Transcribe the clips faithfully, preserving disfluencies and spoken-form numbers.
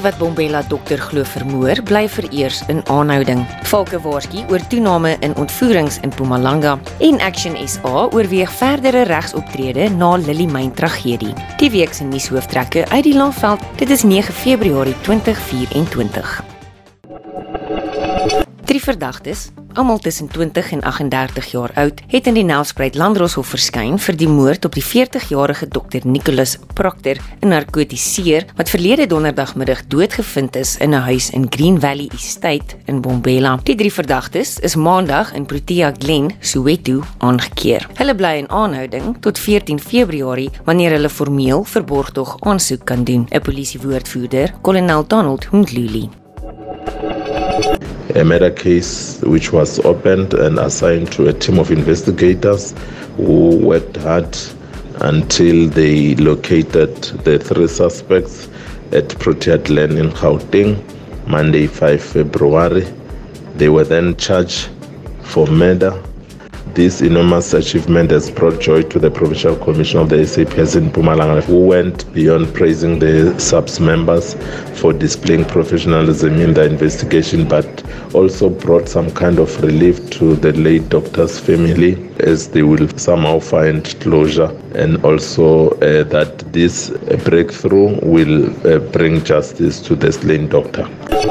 Die wat Bombela dokter glo vermoor, bly vereers in aanhouding. Valke waarsku oor toename in ontvoerings in Mpumalanga en Action S A oorweeg verdere regsoptrede na Lily Myn tragedie. Die week se nuushooftrekke uit die Laagveld, dit is nege Februarie twintig vyf-en-twintig. Drie verdagtes, almal tussen twintig en agt en dertig jaar oud, het in die Nelspruit Landdroshof verskyn vir die moord op die veertig-jarige dokter Nicholas Proctor, 'n narkotiseer wat verlede donderdagmiddag doodgevind is in 'n huis in Green Valley Estate in Bombela. Die drie verdagtes is maandag in Protea Glen, Soweto, aangekeer. Hulle bly in aanhouding tot veertien Februarie wanneer hulle formeel verborgtog aansoek kan doen. 'n Polisiewoordvoerder, kolonel Donald Hundluli. A murder case which was opened and assigned to a team of investigators who worked hard until they located the three suspects at Protea Glen in Gauteng, Monday five February. They were then charged for murder. This enormous achievement has brought joy to the Provincial Commission of the S A P S in Mpumalanga, who went beyond praising the S A P S members for displaying professionalism in the investigation, but also brought some kind of relief to the late doctor's family, as they will somehow find closure, and also uh, that this uh, breakthrough will uh, bring justice to the slain doctor.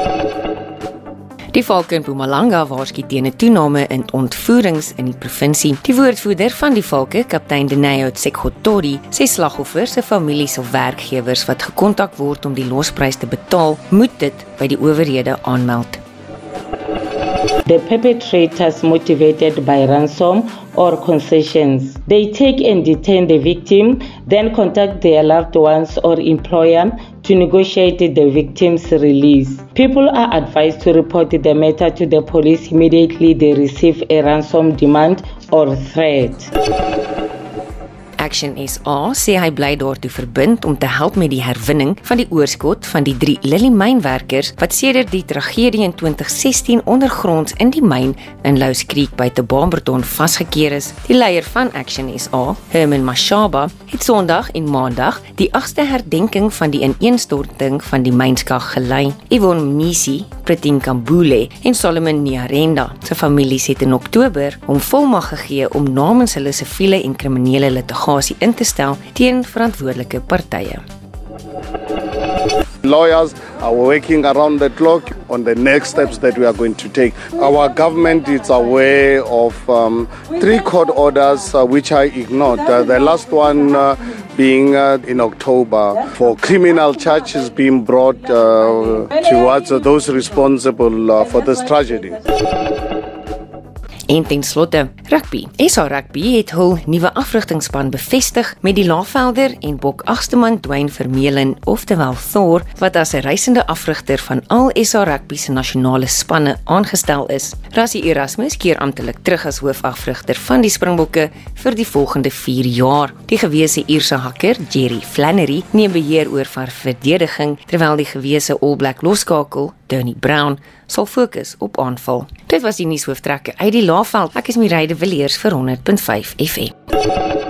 Die Valke in Mpumalanga waarsku teen 'n toename in ontvoerings in die provinsie. Die woordvoerder van die Valke, kaptein Deneo Tsekgotori, sê slagoffers se families of werkgewers wat gekontak word om die losprys te betaal, moet dit by die owerhede aanmeld. The perpetrators motivated by ransom or concessions. They take and detain the victim, then contact their loved ones or employer to negotiate the victim's release. People are advised to report the matter to the police immediately they receive a ransom demand or threat. Action S A sê hy bly daartoe verbind om te help met die herwinning van die oorskot van die drie Lily mynwerkers wat sedert die tragedie in twintig sestien ondergronds in die myn in Louws Creek by Tebamberton vasgekeer is. Die leier van Action S A, Herman Mashaba, het Sondag en Maandag die agste herdenking van die ineenstorting van die mynskag gelei. Yvonne Misi, Pritin Kambule en Solomon Nyarenda se families het in Oktober hom volmag gegee om namens hulle siviele en kriminele litigasie in te stel teen verantwoordelike partye. Lawyers are working around the clock on the next steps that we are going to take. Our government is aware of um, three court orders uh, which I ignored. Uh, the last one uh, being uh, in October for criminal charges being brought uh, towards uh, those responsible uh, for this tragedy. En ten slotte, rugby. S A Rugby het hul nuwe afrigtingspan bevestig met die Laagvelder en Bok agsteman Dwayne Vermeulen, oftewel Thor, wat as 'n reisende afrigter van al S A Rugby se nasionale spanne aangestel is. Rassie Erasmus keer amptelik terug as hoofafrigter van die Springbokke vir die volgende vier jaar. Die gewese Ierse hakker, Jerry Flannery, neem beheer oor van verdediging, terwyl die gewese All Black loskakel, Tony Brown, sal fokus op aanval. Dit was die nuushooftrekke uit die Laagveld. Ek is Mireille de Villiers vir honderd punt vyf F M.